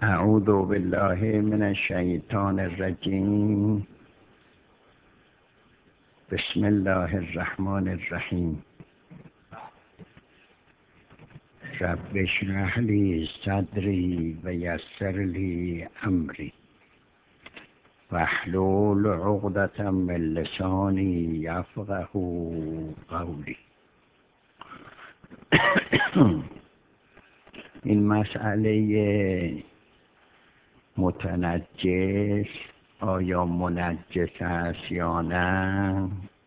اعوذ بالله من الشیطان الرجیم. بسم الله الرحمن الرحیم. رب اشرح لی صدری و یسر لی امری واحلل عقدة من لسانی یفقهوا قولی. این مسئله متنجس آیا منجس است یا نه،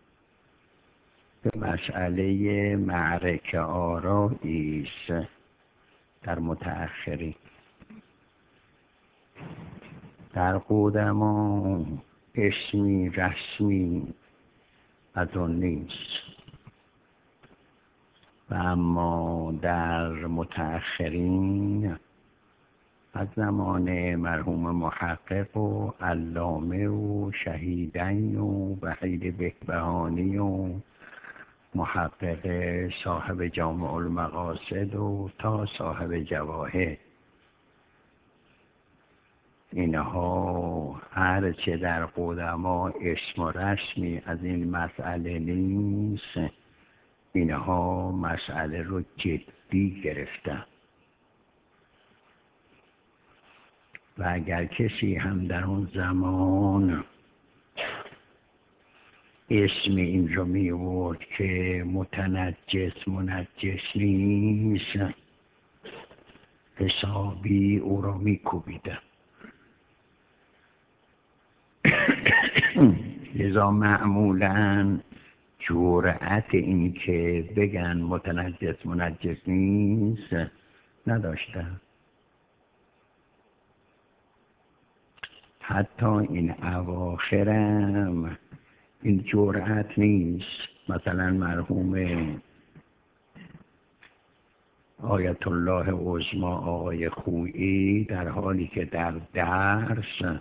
به مسئله معرکه آرایی است در متأخرین. در قدما اسمی رسمی از آن نیست و اما در متأخرین از زمان مرحوم محقق و علامه و شهیدین و وحید بهبهانی و محقق صاحب جامع المقاصد و تا صاحب جواهر، اینها هر چه در قدما اسم و رسمی از این مسئله نیست، اینها مسئله رو جدی گرفتن و اگر کسی هم در اون زمان اسم این رو می آورد که متنجس منجس نیست، حسابی او را می کوبیدن. لذا معمولاً جرأت این که بگن متنجس منجس نیست نداشتن. حتی این اواخرم این جرأت نیست. مثلا مرحوم آیت الله عظمی آقای خویی در حالی که در درس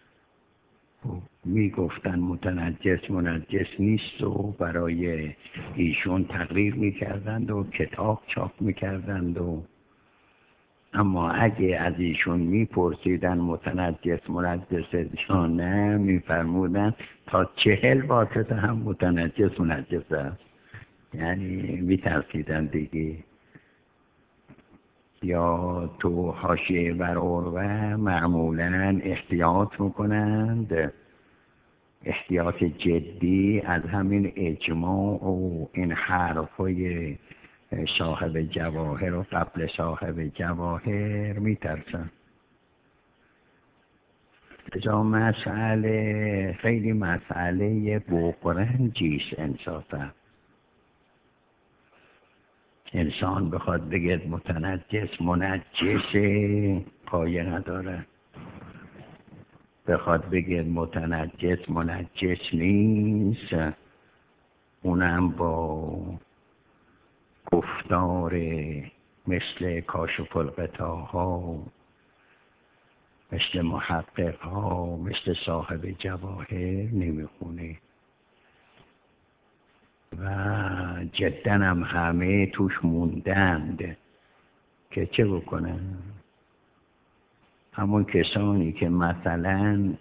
میگفتن متنجس منجس نیست و برای ایشون تقریر میکردند و کتاب چاپ میکردند و اما اگه از ایشون میپرسیدن متنجس منجس یا نه، میفرمودن تا 40 واسطه هم متنجس منجس است. یعنی میترسیدن دیگه. یا تو حاشیه بر عروه معمولا احتیاط میکنند، احتیاط جدی از همین اجماع و این حرفای صاحب جواهر و قبل صاحب جواهر میترسن. ازا مسئله خیلی مسئله بغرنجیست انصافا. انسان بخواد بگه متنجس منجسه پایه نداره، بخواد بگه متنجس منجس نیست اونم با گفتار مثل کاشف الغطا ها، مثل محقق ها، مثل صاحب جواهر نمیخونه و جدا هم همه توش موندند که چه بکنن. همون کسانی که مثلا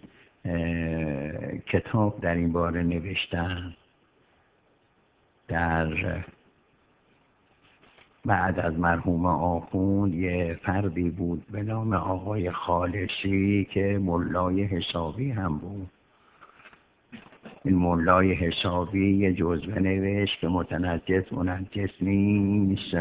کتاب در این باره نوشتن، در بعد از مرحوم آخوند یه فردی بود به نام آقای خالصی که ملای حسابی هم بود. این ملای حسابی یه جزوه نوشت که متنجس منجس نیست.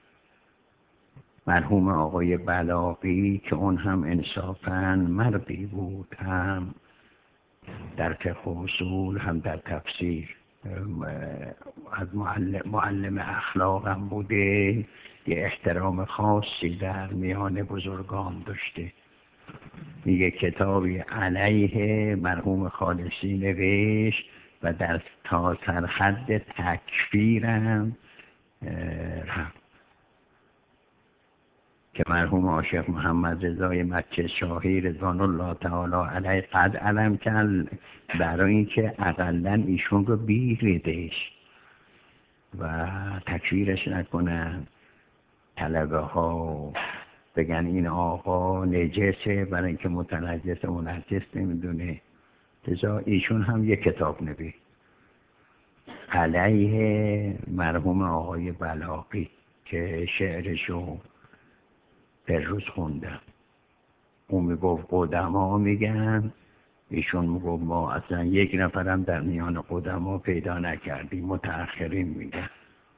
مرحوم آقای بلاغی که اون هم انصافاً مردی بود، هم در فقه و اصول هم در تفسیر، از معلم اخلاق هم بوده، یه احترام خاصی در میان بزرگان داشته. یه کتابی علیه مرحوم خالصی نوشت و در تا سرحد تکفیرم رفت که مرحوم عاشق محمد رضای مکه شاهی رضوان الله تعالی علیه قد علم کرد برای اینکه اقلا ایشون رو بیریدش و تکفیرش نکنن. طلبه ها بگن این آقا نجسه برای اینکه متنجس منجس نمیدونه. لذا ایشون هم یک کتاب نوشت علیه مرحوم آقای بلاغی که شعرشو در روز خوندم. اون میگفت قدما میگن، ایشون میگفت ما اصلا یک نفرم در میان قدما پیدا نکردیم، متأخرین میگن.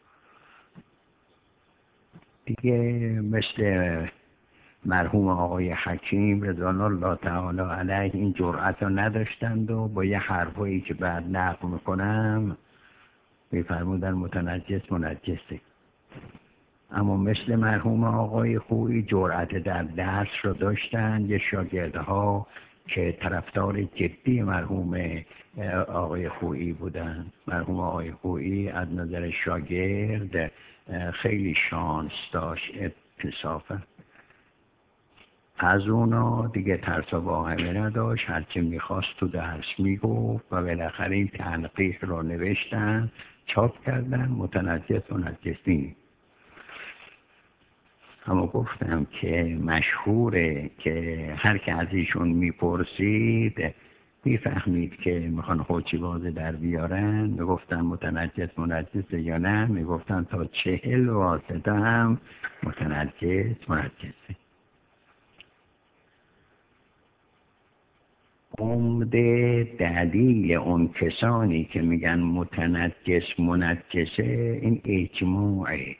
دیگه مثل مرحوم آقای حکیم رضوان الله تعالی علیه این جرأت رو نداشتند و با یه حرفایی که بعد نقل میکنم میفرمودن متنجس منجسه. اما مثل مرحوم آقای خویی جرأت در درس رو داشتن. یه شاگردها که طرفدار جدی مرحوم آقای خویی بودن. مرحوم آقای خویی از نظر شاگرد خیلی شانس داشت، اتصافا از اونا دیگه ترس و واهمه نداشت، هرچی میخواست تو درس میگفت و بالاخره این تنقیح رو نوشتن، چاپ کردن، متنجس منجسین. اما گفتم که مشهوره که هر که از ایشون میپرسید میفهمید که میخوان خوچی بازه در بیارن، میگفتن متنجس منجسه یا نه، میگفتن تا 40 واسطه هم متنجس منجسه. عمده دلیل اون کسانی که میگن متنجس منجسه این اجماعه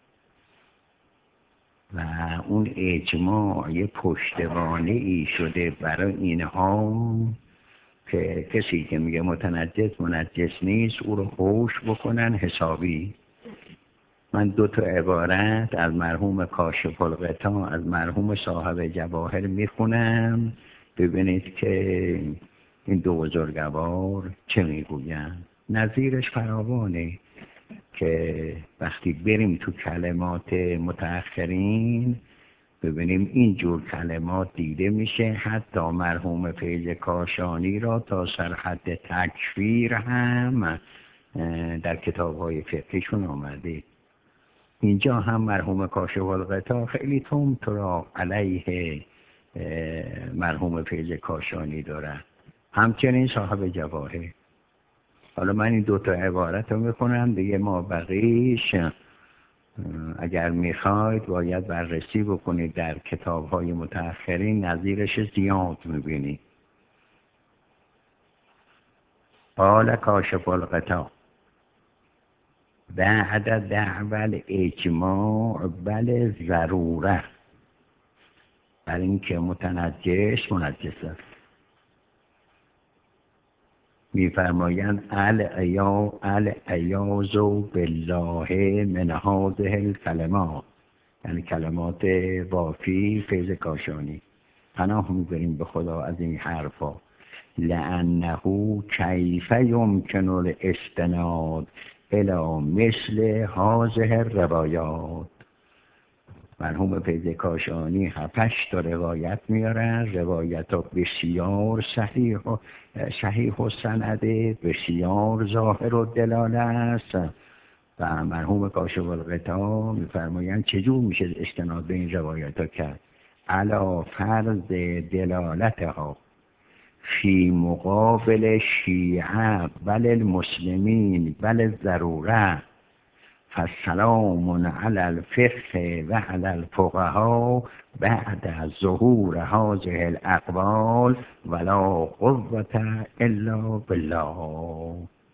و اون اجماع یه پشتوانه ای شده برای اینها که کسی که میگه متنجس منجس نیست او رو خوش بکنن حسابی. من 2 عبارت از مرحوم کاشف الغطا از مرحوم صاحب جواهر میخونم، ببینید که این 2 بزرگوار چه میگوین. نظیرش فراوانه که وقتی بریم تو کلمات متأخرین ببینیم اینجور کلمات دیده میشه. حتی مرحوم فیض کاشانی را تا سرحد تکفیر هم در کتاب‌های فقهیشون آمده. اینجا هم مرحوم کاشف الغطا خیلی تندتر علیه مرحوم فیض کاشانی داره، همچنین صاحب جواهر. حالا من این 2 عبارت رو میخونم دیگه، ما بقیش اگر میخواید باید بررسی بکنید در کتاب‌های متأخرین، نظیرش زیاد میبینید. قال کاشف الغطا بعد دعوى اجماع بل ضروره، برای اینکه متنجس منجس است. میفرمایند العیاذ بالله من هذه الکلمات، یعنی کلمات وافی فیض کاشانی، پناه میبریم به خدا از این حرفا. لانه کیف یمکن الاستناد الی مثل هذه الروایات. مرحوم فیض کاشانی 7-8 روایت میارن، روایت ها بسیار صحیح و سنده، بسیار ظاهر و دلاله است. و مرحوم کاشف الغطا میفرمایند چجور میشه استناد به این روایت ها کرد؟ علی فرض دلالتها فی مقابل شیعه بل المسلمین بل ضروره، فالسلام علی الفقه و علی الفقهاء بعد ظهور هذه الاقوال ولا قوة الا بالله.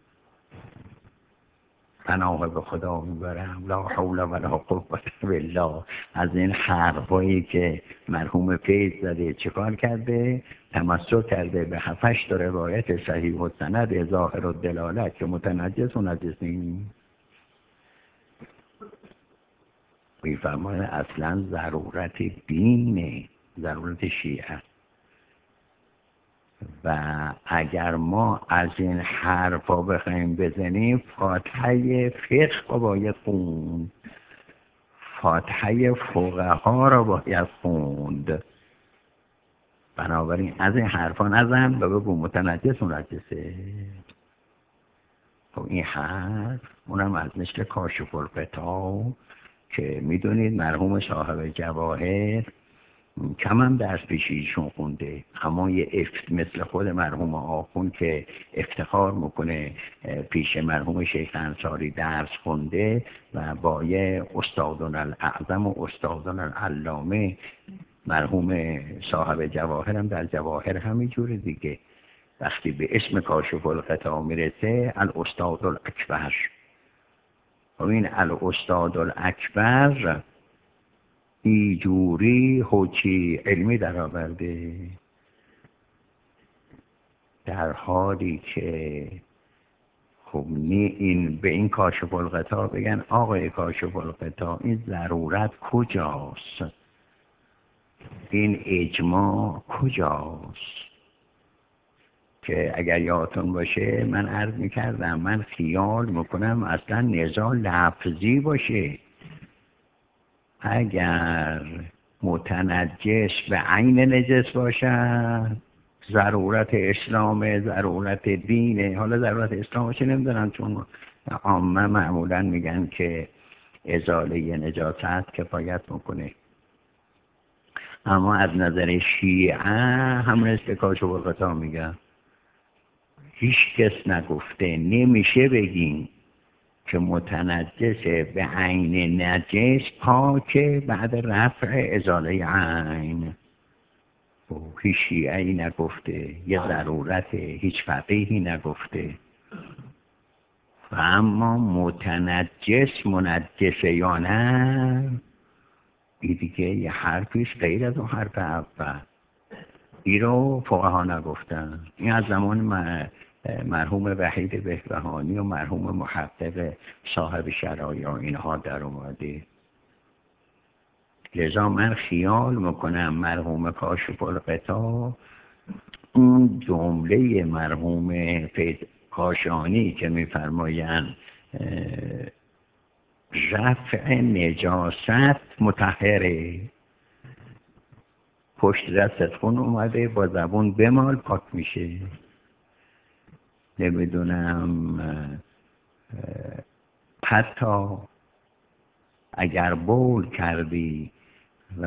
پناه به خدا میبرم، لا حول ولا قوة بالله. از این حرفایی که مرحوم فیض زده چیکار کرده؟ تمسک کرده به 7-8 روایت صحیح و سند ظاهر و دلالت که متنجس و نجس نیست. میفرماید اصلا ضرورت دینه، ضرورت شیعه. و اگر ما از این حرفا بخوایم بزنیم فاتحه فقه رو باید خوند، فاتحه فقها رو باید خوند. بنابراین از این حرفا نزن و بگو متنجس منجسه. خب این حرف اونم از مثل کاشف الغطا که میدونید مرحوم صاحب جواهر کم هم درس پیش ایشون خونده، اما یه مثل خود مرحوم آخوند که افتخار میکنه پیش مرحوم شیخ انصاری درس خونده و با یه استادان الاعظم و استادان العلامه. مرحوم صاحب جواهر هم در جواهر همینجوره دیگه، وقتی به اسم کاشف الغطا میرسه الاستاد الاکبر. و این الاستاد الاکبر اینجوری حوچی علمی در آورده، در حالی که خب این به این کاشف الغطا بگن آقای کاشف الغطا این ضرورت کجاست، این اجماع کجاست؟ که اگر یادتون باشه من عرض میکردم من خیال میکنم اصلا نزاع لفظی باشه. اگر متنجس به عین نجس باشد ضرورت اسلام، ضرورت دینه. حالا ضرورت اسلام چه نمیدونم، چون عامه معمولا میگن که ازاله نجاست کفایت میکنه، اما از نظر شیعه همون استکاش و الغطا میگن هیچ کس نگفته نمیشه بگیم که متنجس به عین نجس پاکه بعد رفع ازاله عین. هیچ شیعه‌ای نگفته، یه ضرورته، هیچ فقیهی نگفته. و اما متنجس منجسه یا نه این دیگه یه حرفیش غیر از اون حرف اول. این رو فقها نگفتن. این از زمان مرحوم وحید بهبهانی و مرحوم محقق صاحب شرایع اینها در اومده. لذا من خیال میکنم مرحوم کاشف الغطا اون جمله مرحوم کاشانی که میفرمایند رفع نجاست مطهره، پشت دستت خون اومده با زبون بمال پاک میشه. نمیدونم حتی اگر بول کردی و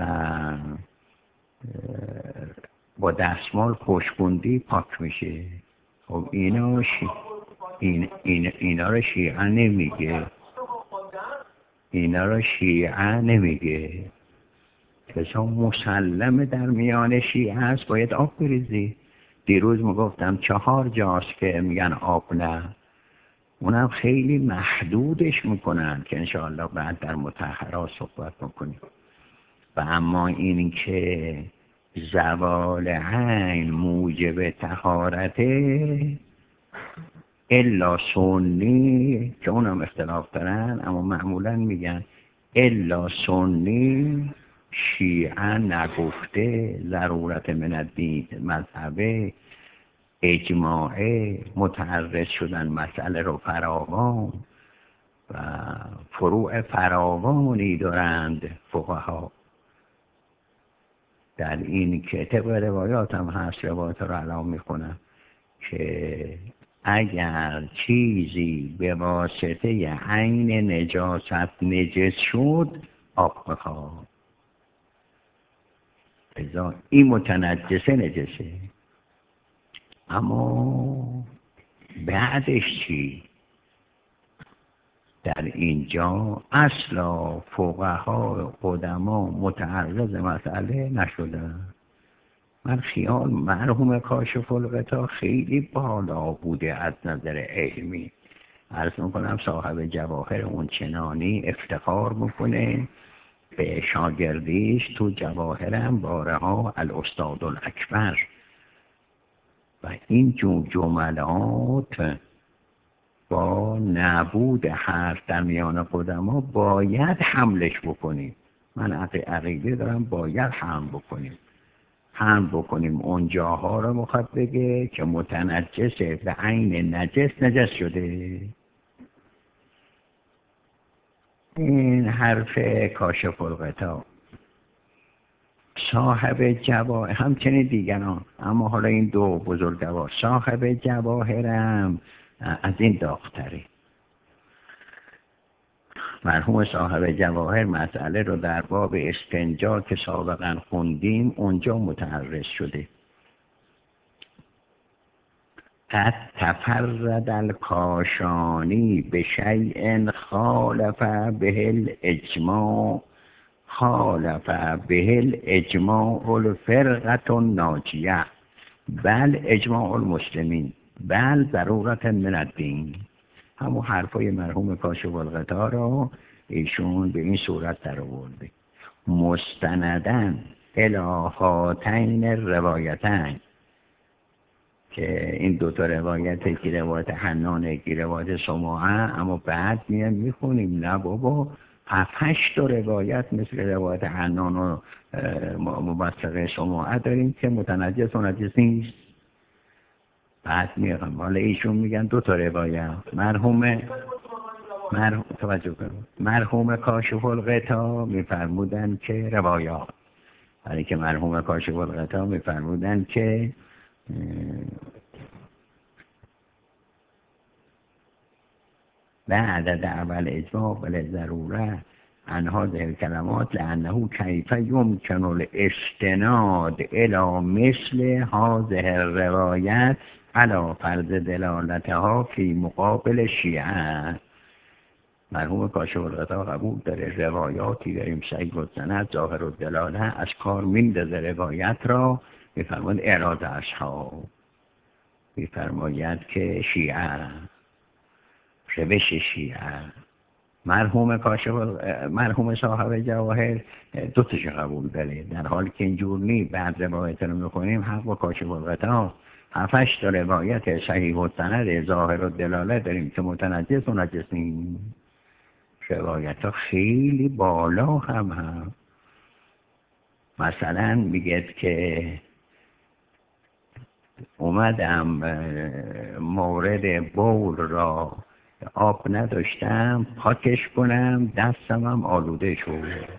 با دستمال خشکوندی پاک میشه. خب اینا رو شیعه نمیگه، اینا رو شیعه نمیگه. کسا مسلمه در میان شیعه هست باید آب بریزی. دیروز میگفتم 4 جاست که میگن آب نه، اونم خیلی محدودش میکنن که انشاءالله بعد در مطهرات صحبت میکنیم. و اما این که زوال عین موجب طهارته الا سنی که اونم اختلاف دارن، اما معمولا میگن الا سنی شیعه نگفته، ضرورت من الدین مذهبه اجماعه، متعرض شدن مسئله رو فراوان و فروع فراوانی دارند فقها. در این که طبق روایات هم هست، روایات رو علام میکنم که اگر چیزی به واسطه عین نجاست نجس شد آب بخواه، این متنجسه نجسه. اما بعدش چی؟ در اینجا اصلا فقها قدما متعرض مسئله نشدن. من خیال مرحوم کاشف الغطا خیلی بالا بوده از نظر علمی. عرض میکنم صاحب جواهر اون چنانی افتخار میکنه به شاگردیش، تو جواهرم بارها الاستاد الاکبر. و این جملات با نبود حرف در میان قدما باید حملش بکنیم. من عقیده دارم باید حمل بکنیم اون جاها رو میخواد بگه که متنجسه به عین نجس شده. این حرف کاشف الغطا. صاحب جواهر همچنین دیگران، اما حالا این دو بزرگوار صاحب جواهرم از این داغ‌تره. مرحوم صاحب جواهر مسئله رو در باب استنجا که سابقا خوندیم اونجا متعرض شده. قد تفرد الکاشانی به شیء خالف به الاجماع، خالف به الاجماع الفرقة الناجیه بل اجماع المسلمین بل ضرورت من الدین. همون حرفای مرحوم کاشف الغطا رو ایشون به این صورت در آورده. مستندن الی هاتین روایتین، که این دوتا روایت، یکی روایت حنان یکی روایت سماعه، اما بعد میخونیم نه بابا 7-8 تا روایت مثل روایت حنان و مبسقه سماعه داریم که متنجس و نجس نیست. بعد میگم حالا ایشون میگن دوتا روایت. مرحوم کاشف الغطا میفرمودن که روایات، برای که مرحوم کاشف الغطا میفرمودن که بعد اول اجماع بل ضروره عن هذه الكلمات لانه كيف يمكن الاستناد الى مثل هذه الروايات على فرض دلالتها في مقابل شیعه. مرحوم کاشف الغطا قبول داره روایاتی داریم صحیح السند ظاهر الدلاله، از کار میندازه روایت را، میفرماید اعراض اصحاب، میفرماید که شیعه روش شیعه. مرحوم صاحب جواهر دوتش قبول داره، در حالی که اینجور نی. بعد روایت رو میکنیم حق با کاشف الغطا 7-8 تا روایت صحیح السند ظاهر الدلاله داریم که متنجس و نجس نیست. روایت ها خیلی بالا هم مثلا میگه که اومدم مورد بول را آب نداشتم پاکش کنم، دستم هم آلوده شد،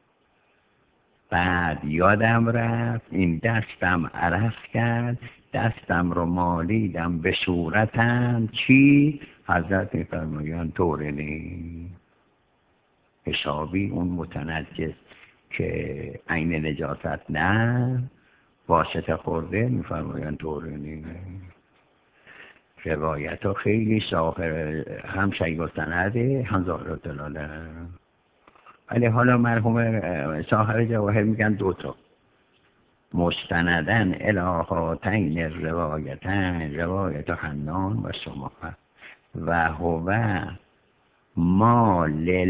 بعد یادم رفت این دستم عرق کرد، دستم رو مالیدم به صورتم، چی؟ حضرت میفرمایند طوره نیست. حسابی اون متنجس که عین نجاست نه واسطه خورده، میفرمایند طوره نیست. روایت ها خیلی ساخر، هم صحیح السنده هم ظاهر الدلاله. ولی حالا مرحوم صاحب جواهر میگن دوتا مستندن الی هاتین روایتین، روایت حنان و سماعه و هو ما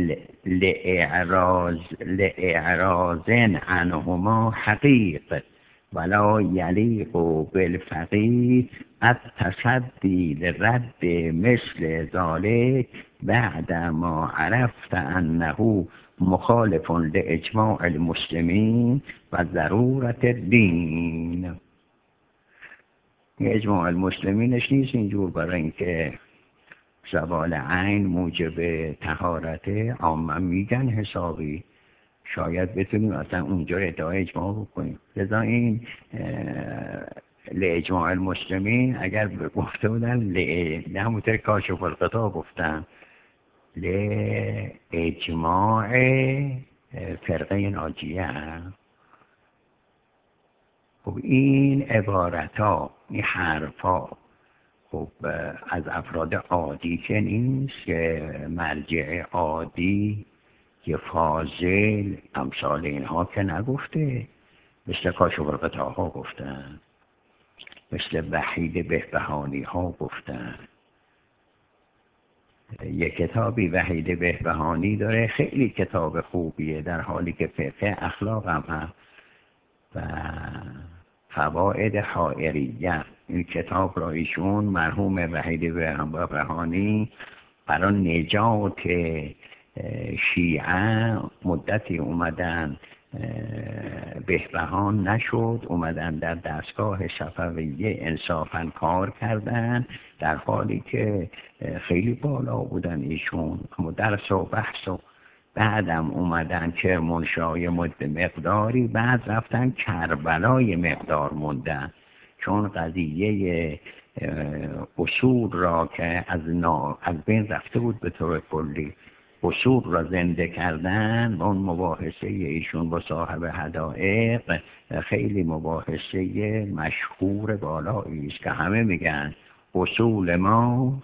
لإعراض عنهما حقیق ولا یلیق بالفقیه التصدی لرد مثل ذلك بعد ما عرفت انه مخالف لاجماع المسلمین و ضرورت الدین. اجماع المسلمینش نیست اینجور، برای اینکه زوال عین موجب طهارت عامه میگن حسابی، شاید بتونیم اصلا اونجا ادعای اجماع بکنیم. لذا این لاجماع المسلمین اگر گفته بودن همونطور کاشف الغطا گفتن لاجماع فرقه ناجیه. خب این عبارت ها، این حرف ها، خب از افراد عادی که نیست، که مرجع عادی که فاضل امثال اینها که نگفته، مثل کاشف الغطا ها گفتن، مثل وحید بهبهانی ها گفتن. یک کتابی وحید بهبهانی داره خیلی کتاب خوبیه، در حالی که فقه اخلاق هم هست و فواید حائریه. این کتاب را ایشون مرحوم وحید بهبهانی برای نجات شیعه مدتی اومدن بهبهان نشد، اومدن در دستگاه صفویه انصافاً کار کردن، در حالی که خیلی بالا بودن ایشون، اما درس و بحث و بعدم اومدن کرمانشاه مقداری، بعد رفتن کربلای مقدار موندن، چون قضیه اصول را که از بین رفته بود به طور کلی. اصول را زنده کردن و اون مباحثه ایشون با صاحب حدائق خیلی مباحثه مشهور بالایی است که همه میگن اصول ما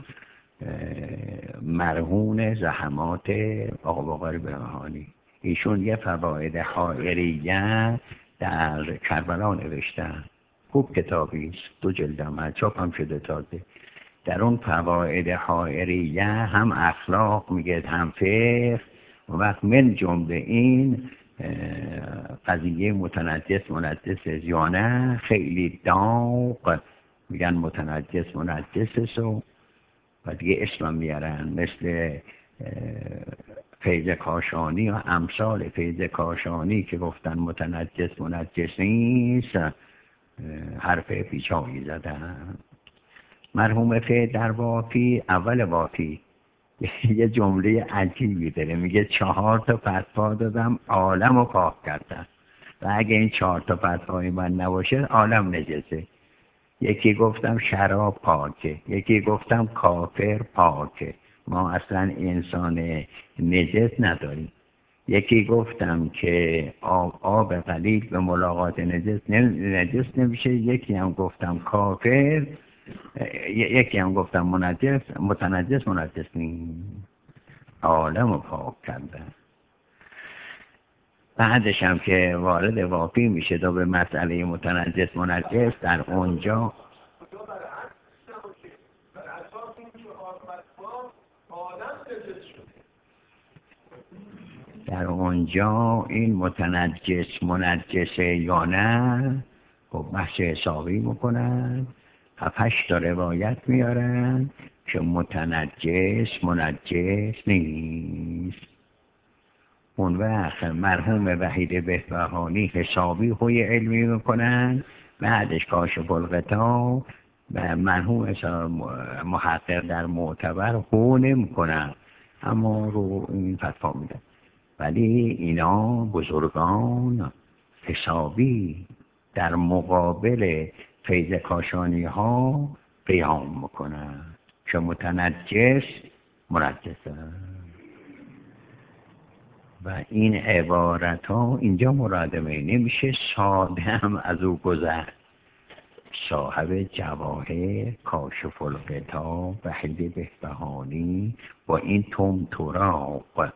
مرهون زحمات آقا باقر بهبهانی. ایشون یه فواید حائریه در کربلا نوشتن، خوب کتابی است، 2 جلدم هست، چاپ هم شده تازه. در اون فواید حائریه هم اخلاق میگه هم فقه، و وقت من جمله این قضیه متنجس منجس یا نه خیلی داغ میگن متنجس منجس و دیگه اسمم میارن، مثل فیض کاشانی و امثال فیض کاشانی که گفتن متنجس منجس نیست، حرف پیچانی زدن. مرحوم فیض در وافی، اول وافی یه جمله عجیبی داره، میگه 4 تا فتوا دادم عالم رو پاک کردم و اگه این 4 تا فتوای من نباشه عالم نجسه. یکی گفتم شراب پاکه، یکی گفتم کافر پاکه، ما اصلا انسان نجس نداریم. یکی گفتم که آب قلیل به ملاقات نجس نمیشه، یکی هم گفتم کافر، یکی هم گفتم متنجس نیست. عالم رو پاک کردن. بعدش هم که وارد واقعی میشه دو به مسئله متنجس در اونجا این متنجس یا نه خب بحث حسابی میکنن، 7-8 تا روایت میارن که متنجس نیست. اون وقت مرحوم وحید بهبهانی حسابی خوی علمی میکنن، بعدش کاشف الغطا و مرحوم محقق در معتبر خو نمیکنن، اما رو این فتوا میدن. ولی اینا بزرگان حسابی در مقابل فیض کاشانی ها قیام میکنن که متنجس و این عبارت ها اینجا مرادمه نمیشه ساده هم از او گذشت. صاحب جواهر کاشف الغطا وحید بهبهانی با این طمطراق،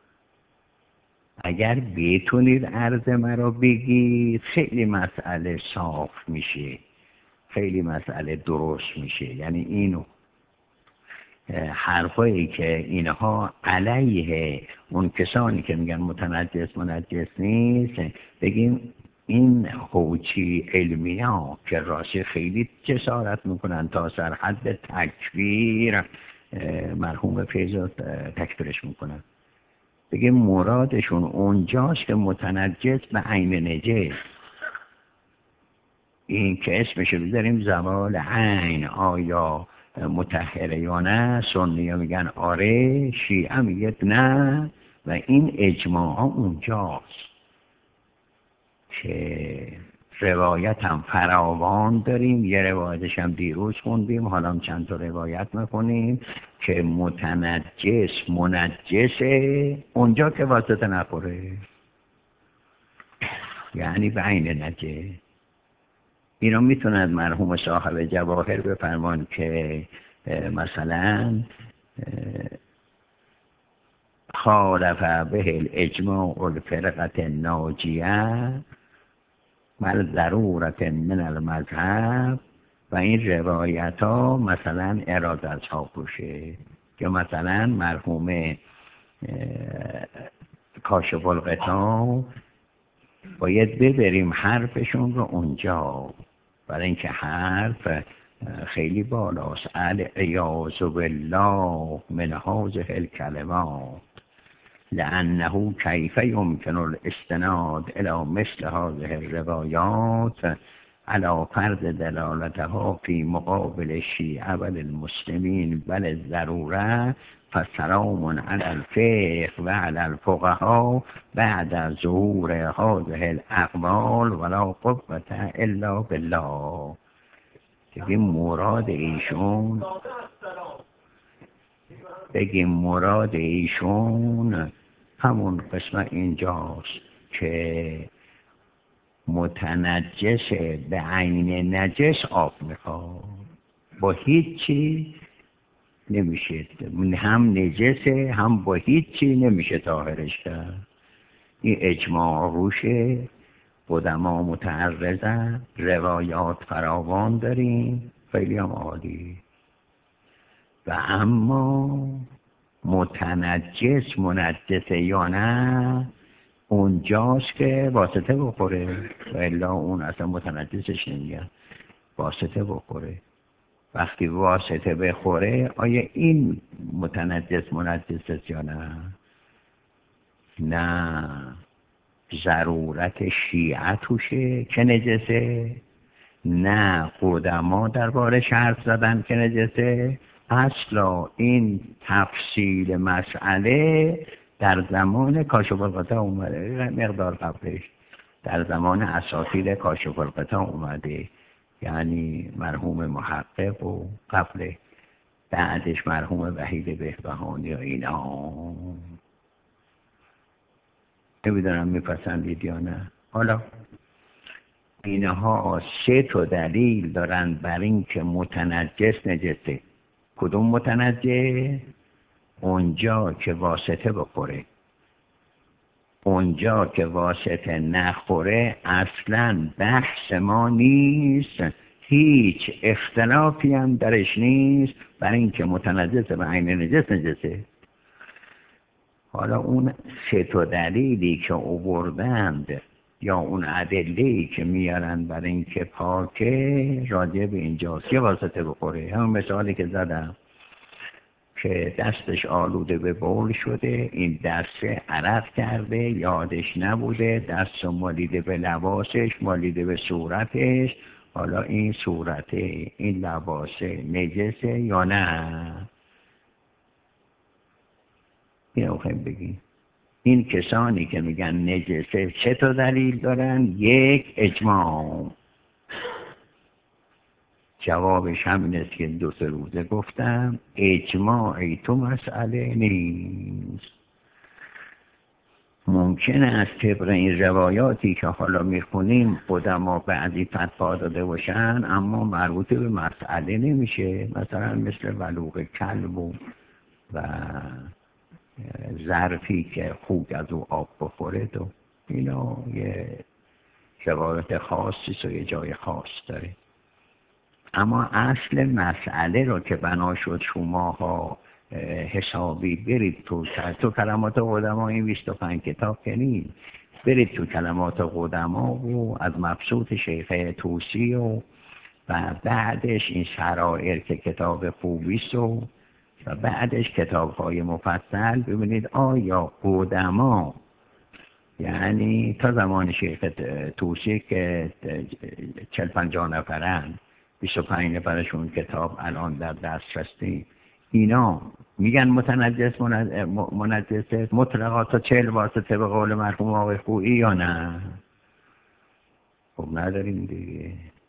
اگر بتونید عرض مرا بگید خیلی مسئله صاف میشه، خیلی مسئله درست میشه. یعنی اینو حرفایی که اینها علیه اون کسانی که میگن متنجس نیست، بگیم این حوچی علمی ها که راستی خیلی جسارت میکنن تا سر حد تکفیر مرحوم فیض تکفیرش میکنن، بگیم مرادشون اونجاست که متنجس به عین نجس، این که اسمشو بذاریم زوال عین، آیا مطهره یا نه؟ سنی ها میگن آره، شیعه میگه نه، و این اجماع اونجاست که روایت هم فراوان داریم. یه روایتش هم دیروز خوندیم، حالا هم چند تا روایت میکنیم که متنجس منجسه اونجا که واسطه نخوره، یعنی به عین نجس. اینا میتوند مرحوم صاحب جواهر بفرمان که مثلا خالف به الاجماع الفرقه الناجیه مل ضرورت من المذهب، و این روایت ها مثلا ارادت ها باشه که مثلا مرحوم کاشف الغطا باید ببریم حرفشون رو اونجا، برای اینکه حرف خیلی بالاست. العیاذ بالله من هذه الکلمات لانه کیف یمکن الاستناد الى مثل هذه الروایات على فرض دلالتها في مقابل الشیعه وللمسلمین بل الضروره فسلام علی الفقه و علی الفقهاء بعد ظهور هذه الاقوال ولا قوة الا بالله. دیگه مراد ایشون بگیم مراد ایشون همون قسمت اینجاست که متنجس به عین نجس آب میخواد، با هیچی نمیشه، هم نجسه هم با هیچی نمیشه طاهرش کرد. این اجماع روشه، قدما متعرضن، روایات فراوان داریم، خیلی هم عالی. و اما متنجس منجسه یا نه، اونجاست که واسطه بخوره، و الا اون اصلا متنجسش نمیگن، واسطه بخوره. وقتی واسطه بخوره آیا این متنجس منجس یا نه؟ نه، ضرورت شیعه توشه که نجسه، نه قدما درباره حرف زدن که نجسه. اصلا این تفصیل مسئله در زمان کاشف الغطا اومده، مقدار قبلش در زمان اساطیر کاشف الغطا اومده، یعنی مرحوم محقق و قبل بعدش مرحوم وحید بهبهانی و اینا. نمیدونم میپسندید یا نه. حالا اینها 3 تا دلیل دارن بر این که متنجس نجسه. کدوم متنجس؟ اونجا که واسطه بخوره. اونجا که واسطه نخوره اصلا بحث ما نیست، هیچ اختلافی هم درش نیست بر این که متنجس به عین نجس نجسه. حالا اون 3 تا دلیلی که آوردند یا اون ادله‌ای که میارن برای اینکه پاکه، راجع به اینجاست که واسطه بخوره. همون مثالی که زدم که دستش آلوده به بول شده، این دست عرق کرده، یادش نبوده، دست مالیده به لباسش، مالیده به صورتش. حالا این صورته، این لباسه نجسه یا نه؟ اینو خیلی بگیم. این کسانی که میگن نجسه 3 تا دلیل دارن. 1 اجماع، جوابش همین است که 2-3 روزه گفتم، اجماعی تو مسئله نیست. ممکن است طبق این روایاتی که حالا میخونیم قدما بعضی فتوا داده باشن، اما مربوط به مسئله نمیشه. مثلا مثل ولوغ کلب و ظرفی که خوک از او آب بخوره، و اینا یه روایت خاصی و یه جای خاص داره. اما اصل مسئله رو که بنا شد شماها حسابی برید تو کلمات قدما، این 25 کتاب که نیست، برید تو کلمات قدما و از مبسوط شیخ طوسی و بعدش این شرائر که کتاب خوبیست و بعدش کتاب‌های مفصل، ببینید آیا قدما، یعنی تا زمان شیخ طوسی که 40-50 نفرن، 25 نفرشون کتاب الان در دسترسی، اینا میگن متنجس منجسه مطلقا تا 40 واسطه به قول مرحوم آقای خویی یا نه؟ خب نداریم دیگه.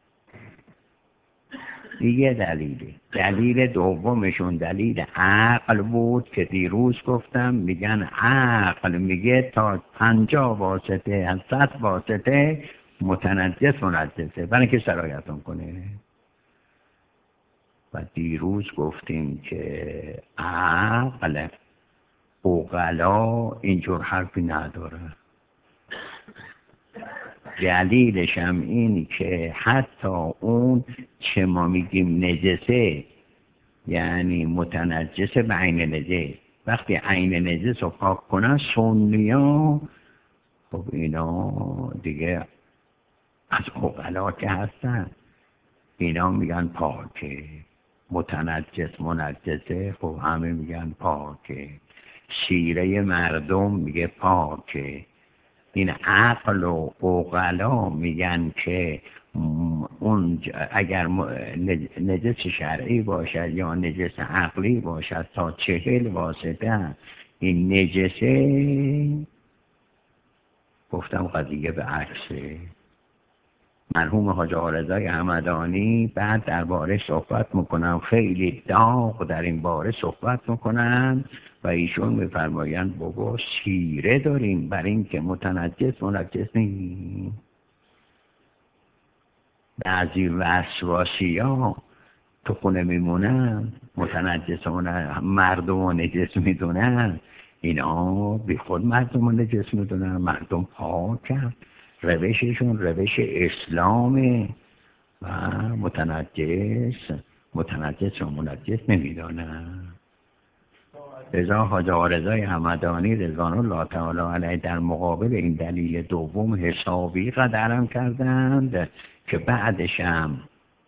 دیگه دلیل دومشون دلیل عقل بود که دیروز گفتم، میگن عقل میگه تا 50 واسطه از 100 واسطه متنجس منجسه، برای که سرایتون کنه. و دیروز گفتیم که عقل عقلا اینجور حرفی نداره. دلیلش هم این که حتی اون چه ما میگیم نجسه، یعنی متنجس به عین نجس، وقتی عین نجس رو پاک کنن سنیا، خب اینا دیگه از عقلا که هستن، اینا میگن پاکه. متنجس منجسه، خب همه میگن پاکه. شیره مردم میگه پاکه. این عقل و عقلا میگن که اون اگر نجس شرعی باشد یا نجس عقلی باشد تا 40 واسطه این نجسه، گفتم قضیه به عکسه. مرحوم حاج آقارضای همدانی بعد درباره صحبت میکنن، خیلی داغ در این باره صحبت میکنن و ایشون میفرمایند بابا سیره داریم برای اینکه متنجس منجس نیست. بعضی وسواسی ها تو خونه میمونن متنجسمون مردم و نجس میدونن، اینا بی خود مردم و نجس میدونن. مردم پاکن، روششون روش اسلامه و متنجس و منجس نمیدونن. رضا حاج آقارضای همدانی رضوان الله تعالی علیه در مقابل این دلیل دوم حسابی قدرم کردند که بعدش هم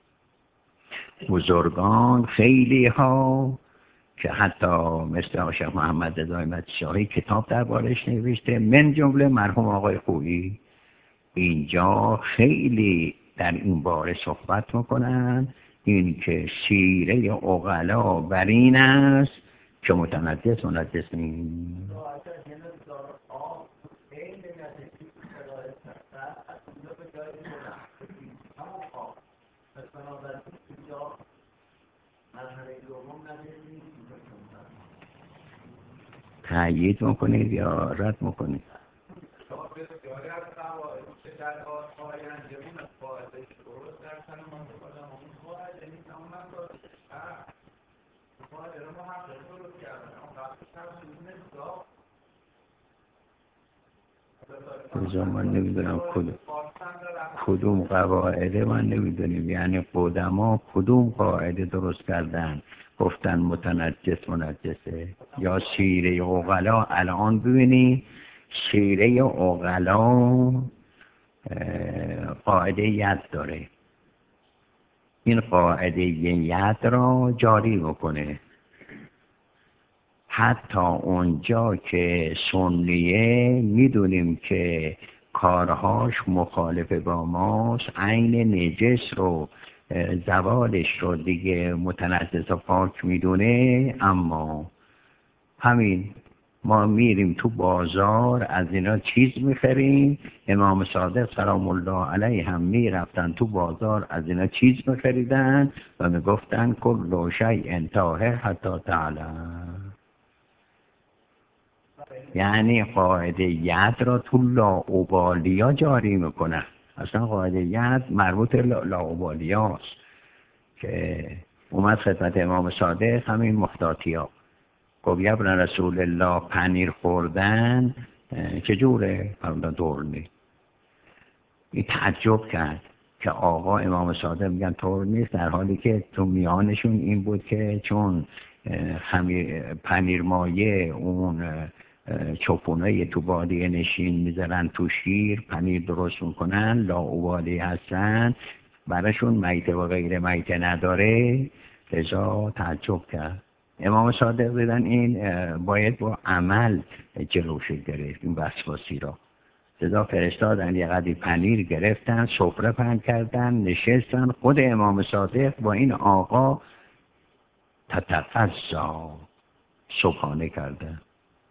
بزرگان خیلی ها که حتی مثل شیخ محمد رضا مدشاهی کتاب دربارش نوشته، من جمله مرحوم آقای خویی، اینجا خیلی در این باره صحبت میکنن، این که سیره عقلا بر این است که متنجس منجس نیست. تأیید میکنید یا رد میکنید؟ من نمیدونم کدوم قواعده من نمیدونیم، یعنی قدما کدوم قاعده درست کردن گفتن متنجس منجسه یا سیره عقلا. الان ببینی سیره عقلا قاعده ید داره، این قاعده ید را جاری میکنه. حتی اونجا که سنیه میدونیم که کارهاش مخالف با ماست، عین نجس رو زوالش رو دیگه متنجس و پاک میدونه، اما همین ما میریم تو بازار از اینا چیز میخریم. امام صادق سلام الله علیه هم میرفتن تو بازار از اینا چیز میخریدن و میگفتن کل شیء طاهر حتی تعلم. یعنی قاعده ید را تو لاابالیا جاری میکنن. اصلا قاعده ید مربوط لاابالیا است که اومد خدمت امام صادق همین محتاطیا گفت یا ابن رسول الله پنیر خوردن چجوره؟ فرمودن طور نیست. این تعجب کرد که آقا امام صادق میگن طور نیست، در حالی که تو میانشون این بود که چون پنیر مایه اون چوپونای تو بادیه نشین میذارن تو شیر پنیر درست میکنن، لاابالی هستن، براشون میته و غیر میته نداره. لذا تعجب کرد. امام صادق دیدن این باید با عمل جلوش گرفت این وسواسی را. لذا فرستادن یه قدری پنیر گرفتن، سفره پهن کردن، نشستن، خود امام صادق با این آقا تتقضا صبحانه کردن.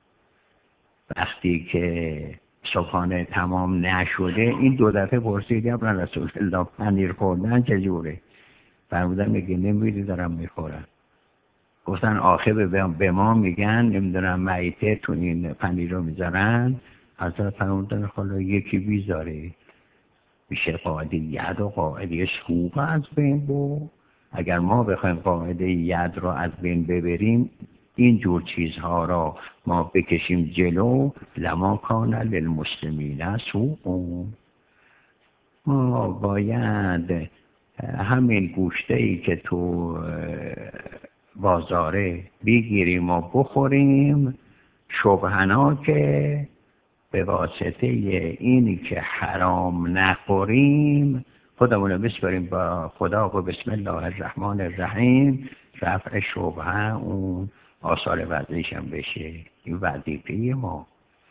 وقتی که صبحانه تمام نشده این دو دفعه پرسید یا ابن رسول الله پنیر خوردن چجوره؟ فرمودن میگه نمیدی دارم میخورم. گفتن آخه به ما میگن نمیدونم میته تو این پنیر رو میذارن. حضرت فرمودن خلا یکی بیزاره میشه قاعده ید و قاعده سوق از بین برد. اگر ما بخوایم قاعده ید رو از بین ببریم، این جور چیزها را ما بکشیم جلو، لما کان للمسلمین سوق. ما باید همین گوشته‌ای که تو بازاره بگیریم و بخوریم، شبهنا که به واسطه اینی که حرام نخوریم خودمونو بسپاریم با خدا و بسم الله الرحمن الرحیم، رفع شبهه اون آثار وضعیش هم بشه. این وظیفه ما.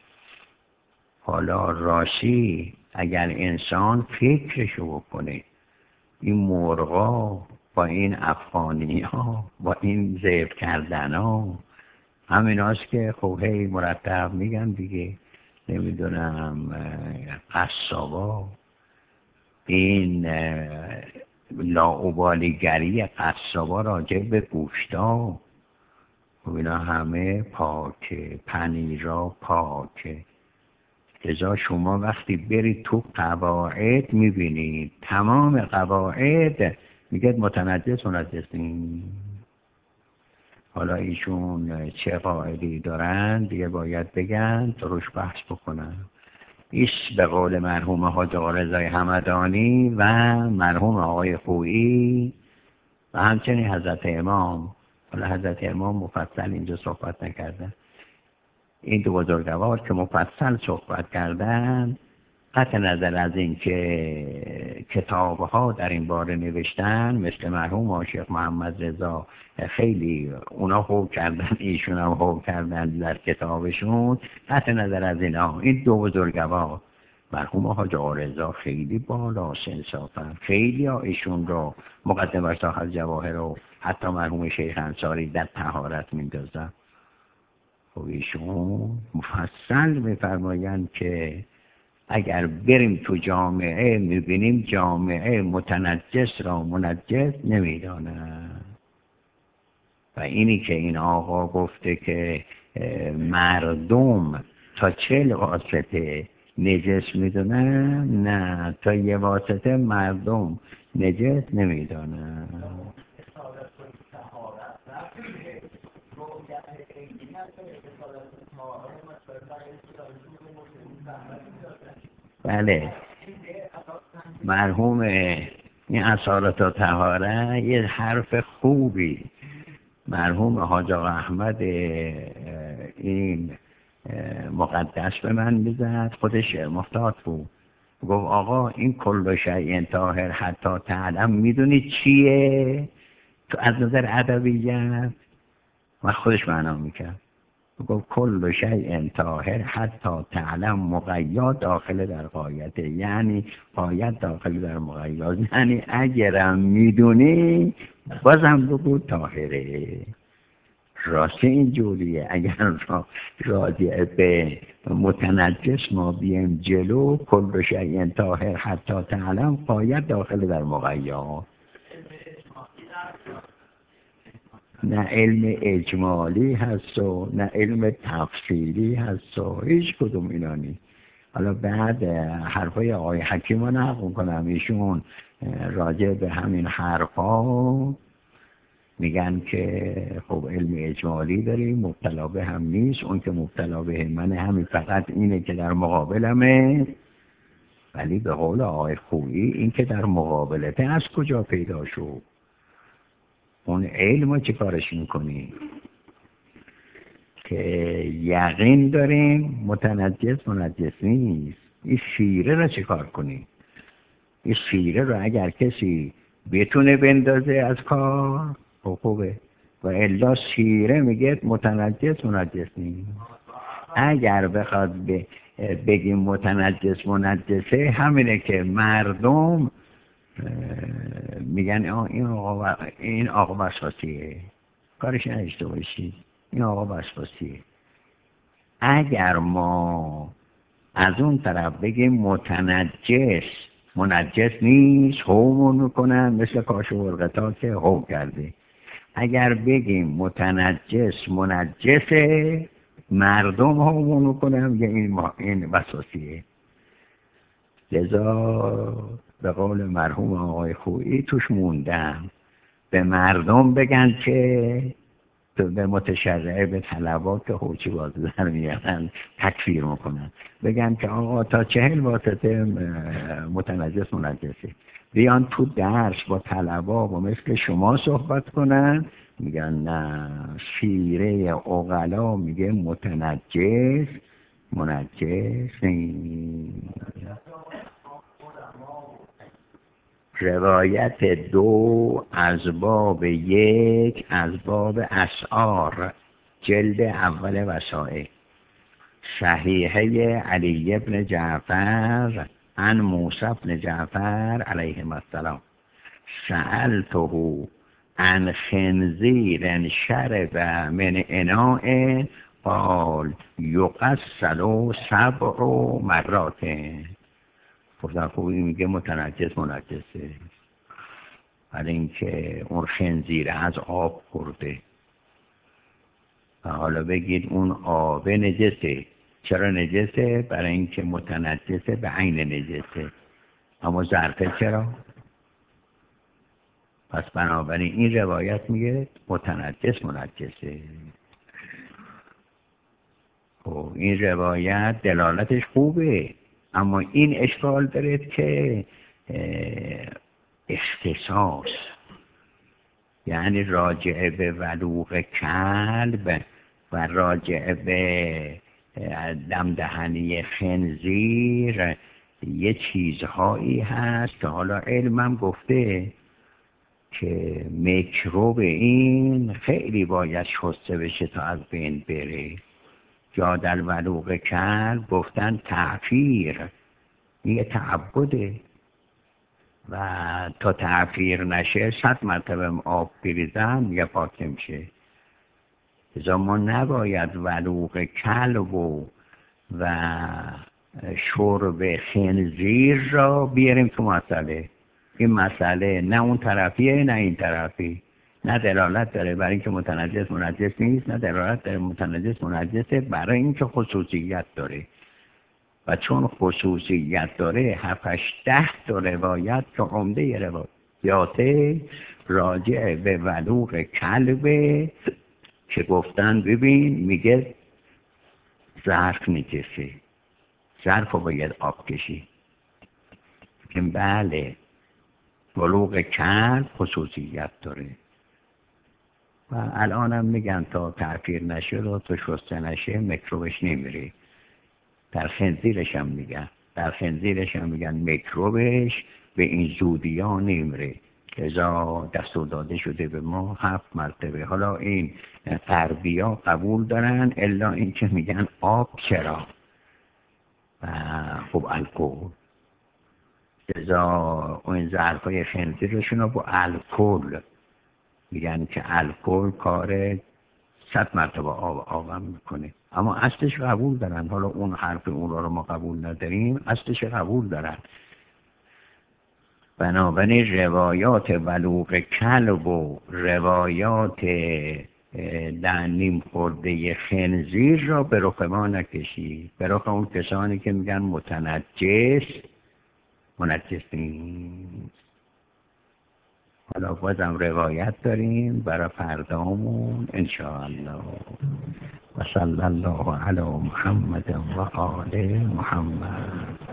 حالا راستی اگر انسان فکرشو بکنه، این مرغا با این افغانی ها با این ذبح کردن ها همین هاست که خب هی مرتب میگن دیگه، نمیدونم قصابا این لاابالیگری قصابا راجع به گوشتا و اینا همه پاکه، پنیرا پاکه. لذا شما وقتی برید تو قواعد میبینید تمام قواعد میگه متنجس نیست. حالا ایشون چه قاعدی دارن دیگه باید بگن تا روش بحث بکنن. ایش به قول مرحوم حاج آقا رضای همدانی و مرحوم آقای خویی و همچنین حضرت امام، حالا حضرت امام مفصل اینجا صحبت نکردن، این دو بزرگوار که مفصل صحبت کردن، قطع نظر از این که کتابها در این باره نوشتن مثل مرحوم شیخ محمد رضا خیلی اونا خوب کردن، ایشون هم خوب کردن در کتابشون، قطع نظر از اینا این دو بزرگوار مرحوم حاج آقا رضا خیلی بالاست انصافا، خیلی ها ایشون رو مقدمه صاحب جواهر رو حتی مرحوم شیخ انصاری در طهارت میندازن. خب ایشون مفصل میفرمایند که اگر بریم تو جامعه میبینیم جامعه متنجس را منجس نمیدانند و اینی که این آقا گفته که مردم تا 40 واسطه نجس میدونن، نه تا یه واسطه مردم نجس نمیدانن. بله مرحوم این اصالت و طهاره یه حرف خوبی مرحوم حاج آقا احمد این مقدس به من میزد، خودش محتاط بود، گفت آقا این کل شیء طاهر حتی تعلم میدونی چیه تو از نظر ادبیات؟ و خودش معنا میکرد، گفت کل شیء طاهر حتی تعلم مقید داخل در غایت، یعنی غایت داخل در مقید، یعنی اگرم میدونی بازم بگو طاهره. راسته این جوریه، اگر راجع به متنجس ما بیم جلو کل شیء طاهر حتی تعلم غایت داخل در مقید، نه علم اجمالی هست و نه علم تفصیلی هست و هیچ کدوم اینا نیست. حالا بعد حرفای آقای حکیم رو نقل کنم، ایشون راجع به همین حرفا میگن که خب علم اجمالی داریم مبتلا به هم نیست، اون که مبتلا به من همین فقط اینه که در مقابلمه، ولی به قول آقای خویی این که در مقابلته از کجا پیدا شد؟ اون علم چه کارش میکنی؟ که یقین داریم متنجس منجس نیست. این شیره را چه کار کنی؟ این شیره را اگر کسی بتونه بندازه از کار خوبه، و الا شیره میگه متنجس منجس نیست. اگر بخواد بگیم متنجس منجسه همینه که مردم میگن این آقا وسواسیه، کارش نداشته باشی، این آقا وسواسیه. اگر ما از اون طرف بگیم متنجس منجس نیست، حومون میکنن مثل کاشف الغطا که حوم کرده. اگر بگیم متنجس منجسه، مردم حومون میکنن میگه این وسواسیه. لذا به قول مرحوم آقای خویی توش موندم، به مردم بگن که به متشرعه به طلبا که خوچی بازی در میارن تکفیر میکنن، بگن که آقا تا 40 واسطه متنجس منجسه، بیان تو درس با طلبا و مثل شما صحبت کنن، میگن نه شیره عقلا میگه متنجس منجس نیست. روایت 2 از باب 1 از باب اشعار جلد اول وسائل، صحیحه علی بن جعفر عن موسی بن جعفر علیه السلام سألته عن خنزیر شرب من اناء قال یغسل 7 مرات. گفتن خب این میگه متنجس منجسه، برای اینکه اون خنزیر از آب خورده و حالا بگید اون آب نجسه. چرا نجسه؟ برای اینکه متنجسه، به عین نجسه. اما ظرفه چرا؟ پس بنابراین این روایت میگه متنجس منجسه. خب این روایت دلالتش خوبه، اما این اشکال داره که اختصاص، یعنی راجع به ولوغ کلب و راجع به دمدهنی خنزیر یه چیزهایی هست که حالا علمم گفته که میکروب این خیلی باید شسته بشه تا از بین بره. جا در ولوغ کلب گفتن تعفیر، یه تعبده و تا تعفیر نشه 100 مرتبه آب بریزن یه پاک نمیشه. ازا ما نباید ولوغ کلب و شرب خنزیر را بیاریم تو مسئله. این مسئله نه اون طرفیه نه این طرفی، نه دلالت داره برای اینکه متنجس منجس نیست، نه دلالت داره متنجس منجسه، برای اینکه خصوصیت داره. و چون خصوصیت داره 7-10 تا روایت که عمده روایات راجع به ولوغ کلبه که گفتن ببین میگه ظرف نجسه، ظرف رو باید آب کشی. که بله ولوغ کلب خصوصیت داره و الانم میگن تا تعفیر نشه و تا شسته نشه میکروبش نمیره. در خنزیرش هم میگن، در خنزیرش هم میگن میکروبش به این زودی ها نمیره. ازا دستور داده شده به ما 7 مرتبه. حالا این غربی ها قبول دارن، الا این که میگن آب چرا و خب الکل. ازا این ظرفای خنزیرشون رو با الکل میگن که الکل کار 100 مرتبه آبم میکنه. اما اصلش قبول دارن. حالا اون حرف اون رو ما قبول نداریم، اصلش قبول دارن. بنابراین روایات ولوغ کلب و روایات نیم خورده خنزیر را به رخ ما نکشید، به رخ اون کسانی که میگن متنجس نیست. حالا بازم روایت داریم برای فردامون انشاءالله. و صلی الله علی محمد و آل محمد.